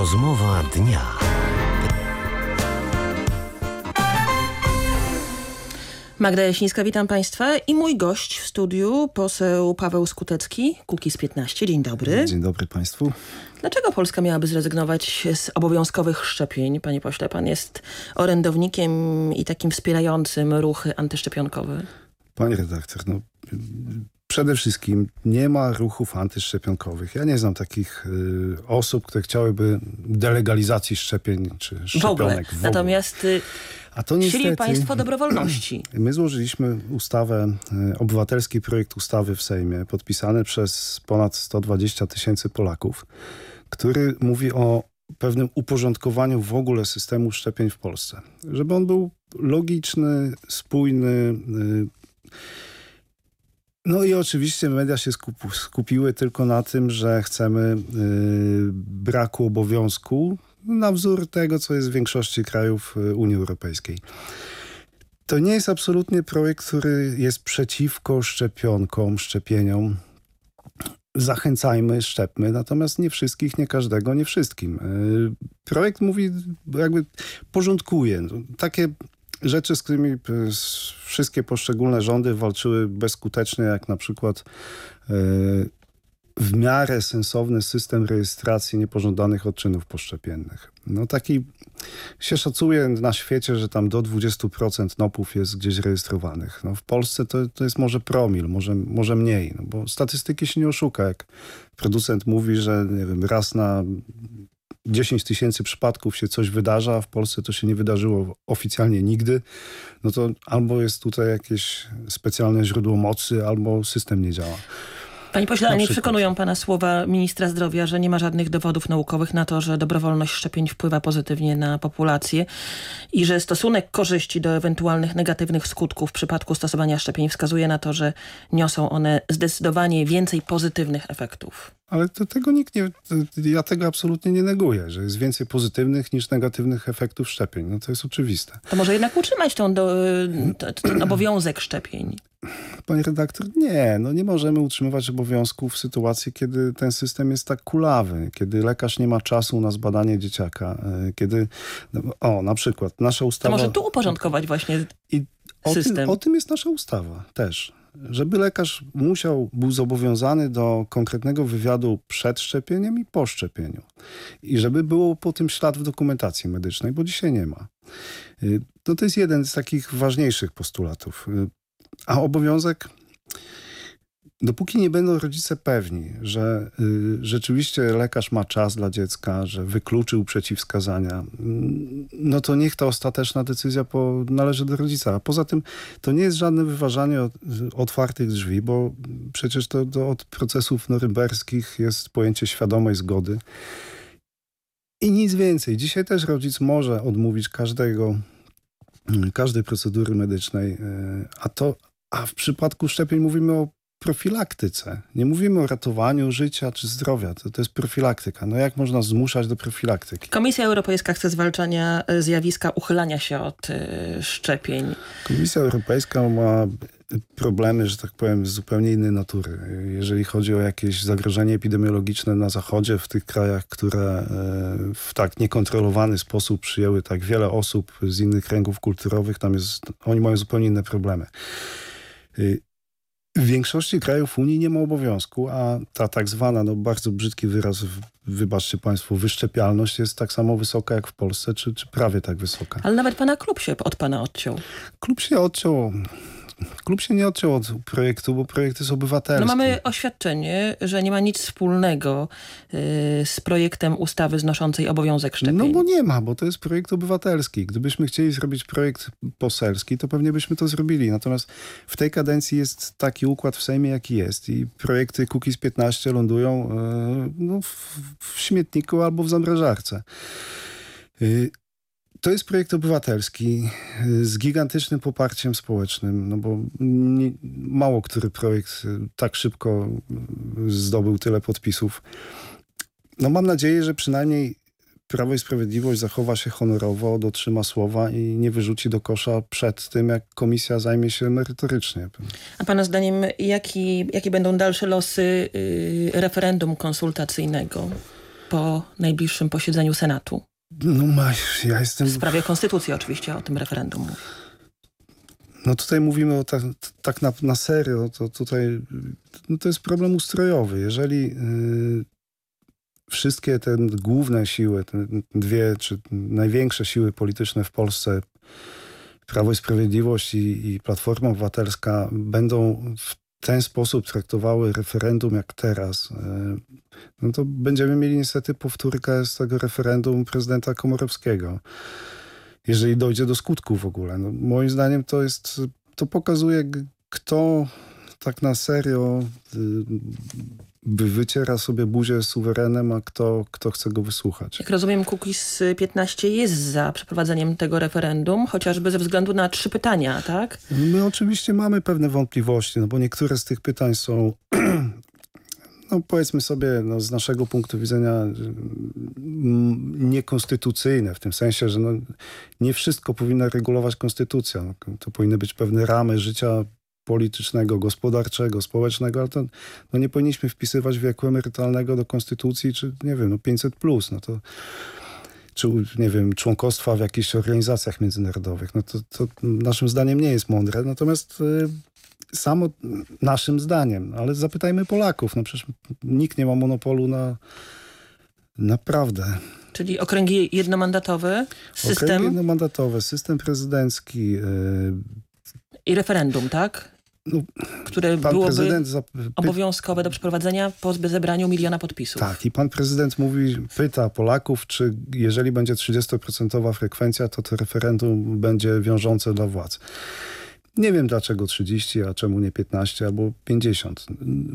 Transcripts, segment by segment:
Rozmowa dnia. Magda Jasińska, witam Państwa i mój gość w studiu, poseł Paweł Skutecki, Kukiz15. Dzień dobry. Dzień dobry Państwu. Dlaczego Polska miałaby zrezygnować z obowiązkowych szczepień, panie pośle? Pan jest orędownikiem i takim wspierającym ruchy antyszczepionkowe. Panie redaktor, przede wszystkim nie ma ruchów antyszczepionkowych. Ja nie znam takich osób, które chciałyby delegalizacji szczepień czy szczepionek w ogóle. Natomiast a to niestety, chcieli Państwo dobrowolności. My złożyliśmy obywatelski projekt ustawy w Sejmie, podpisany przez ponad 120 000 Polaków, który mówi o pewnym uporządkowaniu w ogóle systemu szczepień w Polsce. Żeby on był logiczny, spójny. No i oczywiście media się skupiły tylko na tym, że chcemy braku obowiązku na wzór tego, co jest w większości krajów Unii Europejskiej. To nie jest absolutnie projekt, który jest przeciwko szczepieniom. Zachęcajmy, szczepmy, natomiast nie wszystkich, nie każdego, nie wszystkim. Projekt mówi, jakby porządkuje. Takie rzeczy, z którymi wszystkie poszczególne rządy walczyły bezskutecznie, jak na przykład w miarę sensowny system rejestracji niepożądanych odczynów poszczepiennych. Taki się szacuje na świecie, że tam do 20% NOP-ów jest gdzieś rejestrowanych. W Polsce to jest może promil, może mniej, bo statystyki się nie oszuka. Jak producent mówi, że nie wiem, raz na 10 000 przypadków się coś wydarza, a w Polsce to się nie wydarzyło oficjalnie nigdy, to albo jest tutaj jakieś specjalne źródło mocy, albo system nie działa. Panie pośle, ale nie przekonują pana słowa ministra zdrowia, że nie ma żadnych dowodów naukowych na to, że dobrowolność szczepień wpływa pozytywnie na populację i że stosunek korzyści do ewentualnych negatywnych skutków w przypadku stosowania szczepień wskazuje na to, że niosą one zdecydowanie więcej pozytywnych efektów. Ale tego nikt nie... Ja tego absolutnie nie neguję, że jest więcej pozytywnych niż negatywnych efektów szczepień. To jest oczywiste. To może jednak utrzymać ten obowiązek szczepień? Panie redaktor, nie możemy utrzymywać obowiązków w sytuacji, kiedy ten system jest tak kulawy, kiedy lekarz nie ma czasu na zbadanie dzieciaka, kiedy, na przykład nasza ustawa... To może tu uporządkować właśnie system. O tym jest nasza ustawa też. Żeby lekarz był zobowiązany do konkretnego wywiadu przed szczepieniem i po szczepieniu. I żeby było po tym ślad w dokumentacji medycznej, bo dzisiaj nie ma. To jest jeden z takich ważniejszych postulatów. A obowiązek, dopóki nie będą rodzice pewni, że rzeczywiście lekarz ma czas dla dziecka, że wykluczył przeciwwskazania, to niech ta ostateczna decyzja należy do rodzica. A poza tym to nie jest żadne wyważanie otwartych drzwi, bo przecież to od procesów norymberskich jest pojęcie świadomej zgody. I nic więcej. Dzisiaj też rodzic może odmówić każdej procedury medycznej, a w przypadku szczepień mówimy o profilaktyce. Nie mówimy o ratowaniu życia czy zdrowia. To jest profilaktyka. Jak można zmuszać do profilaktyki? Komisja Europejska chce zwalczania zjawiska uchylania się od szczepień. Komisja Europejska ma problemy, że tak powiem, z zupełnie innej natury. Jeżeli chodzi o jakieś zagrożenie epidemiologiczne na Zachodzie, w tych krajach, które w tak niekontrolowany sposób przyjęły tak wiele osób z innych kręgów kulturowych, oni mają zupełnie inne problemy. W większości krajów Unii nie ma obowiązku, a ta tak zwana, bardzo brzydki wyraz, wybaczcie Państwo, wyszczepialność jest tak samo wysoka jak w Polsce, czy prawie tak wysoka. Ale nawet pana klub się od pana odciął. Klub się nie odciął od projektu, bo projekt jest obywatelski. Mamy oświadczenie, że nie ma nic wspólnego z projektem ustawy znoszącej obowiązek szczepień. Bo nie ma, bo to jest projekt obywatelski. Gdybyśmy chcieli zrobić projekt poselski, to pewnie byśmy to zrobili. Natomiast w tej kadencji jest taki układ w Sejmie, jaki jest. I projekty Kukiz15 lądują w śmietniku albo w zamrażarce. To jest projekt obywatelski z gigantycznym poparciem społecznym, bo mało który projekt tak szybko zdobył tyle podpisów. Mam nadzieję, że przynajmniej Prawo i Sprawiedliwość zachowa się honorowo, dotrzyma słowa i nie wyrzuci do kosza przed tym, jak komisja zajmie się merytorycznie. A pana zdaniem, jakie będą dalsze losy referendum konsultacyjnego? po najbliższym posiedzeniu Senatu? No ja jestem... W sprawie konstytucji oczywiście, o tym referendum mówię. No tutaj mówimy o tak na serio, to tutaj to jest problem ustrojowy. Jeżeli wszystkie te główne siły, te dwie czy największe siły polityczne w Polsce, Prawo i Sprawiedliwość i Platforma Obywatelska, będą w ten sposób traktowały referendum jak teraz, no to będziemy mieli niestety powtórkę z tego referendum prezydenta Komorowskiego. Jeżeli dojdzie do skutku w ogóle. No, moim zdaniem to pokazuje, kto tak na serio wyciera sobie buzię suwerenem, a kto chce go wysłuchać. Jak rozumiem, Kukiz 15 jest za przeprowadzeniem tego referendum, chociażby ze względu na 3 pytania, tak? My oczywiście mamy pewne wątpliwości, no bo niektóre z tych pytań są no powiedzmy sobie, no z naszego punktu widzenia niekonstytucyjne, w tym sensie, że no nie wszystko powinna regulować konstytucja. No, to powinny być pewne ramy życia politycznego, gospodarczego, społecznego, ale to no nie powinniśmy wpisywać wieku emerytalnego do konstytucji, czy nie wiem, no 500+, no to czy nie wiem, członkostwa w jakichś organizacjach międzynarodowych. No to naszym zdaniem nie jest mądre, natomiast samo naszym zdaniem, ale zapytajmy Polaków, no przecież nikt nie ma monopolu na prawdę. Czyli okręgi jednomandatowe, system... Okręgi jednomandatowe, system prezydencki. I referendum, tak? No, które byłoby obowiązkowe do przeprowadzenia po zebraniu 1 000 000 podpisów. Tak, i pan prezydent pyta Polaków, czy jeżeli będzie 30% frekwencja, to referendum będzie wiążące dla władz. Nie wiem dlaczego 30, a czemu nie 15 albo 50.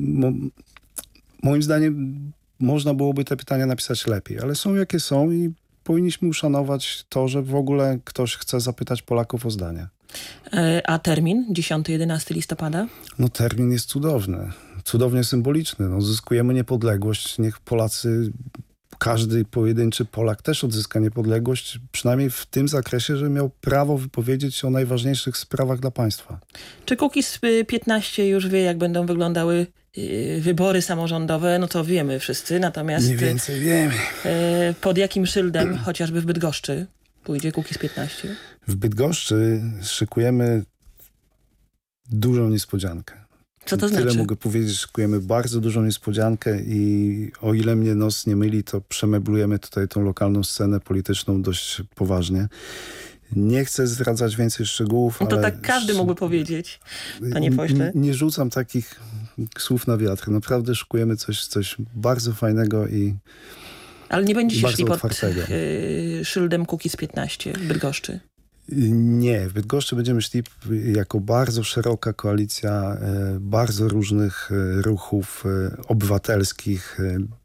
Moim zdaniem można byłoby te pytania napisać lepiej, ale są jakie są i powinniśmy uszanować to, że w ogóle ktoś chce zapytać Polaków o zdanie. A termin 10-11 listopada? No termin jest cudowny. Cudownie symboliczny. No, zyskujemy niepodległość. Niech Polacy, każdy pojedynczy Polak też odzyska niepodległość, przynajmniej w tym zakresie, że miał prawo wypowiedzieć się o najważniejszych sprawach dla państwa. Czy Kukiz 15 już wie, jak będą wyglądały wybory samorządowe? No to wiemy wszyscy, natomiast... Mniej więcej wiemy. Pod jakim szyldem, chociażby w Bydgoszczy, pójdzie Kukiz 15? W Bydgoszczy szykujemy dużą niespodziankę. Co to znaczy? Tyle mogę powiedzieć, szykujemy bardzo dużą niespodziankę i o ile mnie nos nie myli, to przemeblujemy tutaj tą lokalną scenę polityczną dość poważnie. Nie chcę zdradzać więcej szczegółów, no to ale... tak każdy mógłby powiedzieć, panie pośle. Nie rzucam takich słów na wiatr. Naprawdę szykujemy coś bardzo fajnego i ale nie będziecie szli pod szyldem Kukiz 15 w Bydgoszczy? Nie, w Bydgoszczy będziemy szli jako bardzo szeroka koalicja bardzo różnych ruchów obywatelskich.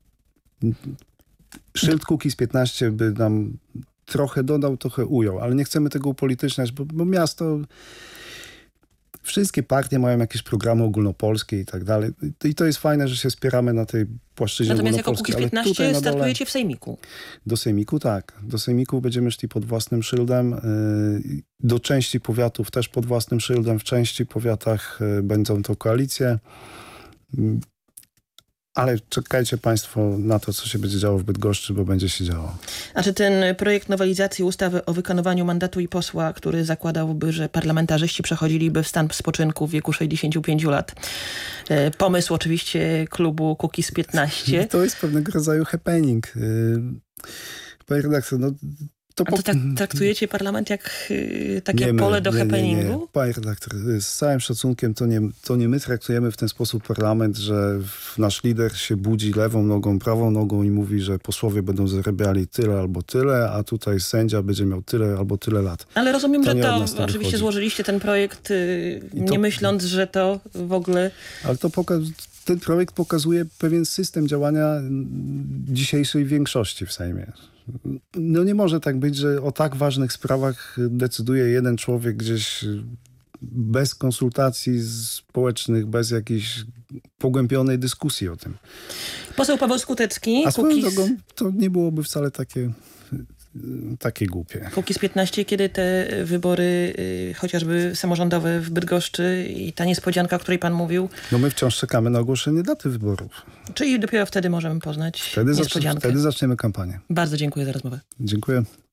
Szyld Kukiz 15 by nam trochę dodał, trochę ujął, ale nie chcemy tego upolityczniać, bo miasto... Wszystkie partie mają jakieś programy ogólnopolskie i tak dalej. I to jest fajne, że się spieramy na tej płaszczyźnie ogólnopolskiej. Natomiast jako Kukiz 15 startujecie w Sejmiku. Do Sejmiku tak. Do Sejmiku będziemy szli pod własnym szyldem. Do części powiatów też pod własnym szyldem. W części powiatach będą to koalicje. Ale czekajcie państwo na to, co się będzie działo w Bydgoszczy, bo będzie się działo. A czy ten projekt nowelizacji ustawy o wykonywaniu mandatu i posła, który zakładałby, że parlamentarzyści przechodziliby w stan spoczynku w wieku 65 lat. Pomysł oczywiście klubu Kukiz 15. To jest pewnego rodzaju happening. Panie redaktor, no... A to tak traktujecie parlament jak takie pole do happeningu? Nie. Panie redaktor, z całym szacunkiem to nie my traktujemy w ten sposób parlament, że nasz lider się budzi lewą nogą, prawą nogą i mówi, że posłowie będą zarabiali tyle albo tyle, a tutaj sędzia będzie miał tyle albo tyle lat. Ale rozumiem, że to oczywiście złożyliście ten projekt nie myśląc, że to w ogóle... Ale to ten projekt pokazuje pewien system działania dzisiejszej większości w Sejmie. No nie może tak być, że o tak ważnych sprawach decyduje jeden człowiek gdzieś bez konsultacji społecznych, bez jakiejś pogłębionej dyskusji o tym. Poseł Paweł Skutecki. A swoją drogą to nie byłoby wcale takie takie głupie. Kukiz 15, kiedy te wybory chociażby samorządowe w Bydgoszczy i ta niespodzianka, o której pan mówił? No my wciąż czekamy na ogłoszenie daty wyborów. Czyli dopiero wtedy możemy poznać niespodziankę. Wtedy zaczniemy kampanię. Bardzo dziękuję za rozmowę. Dziękuję.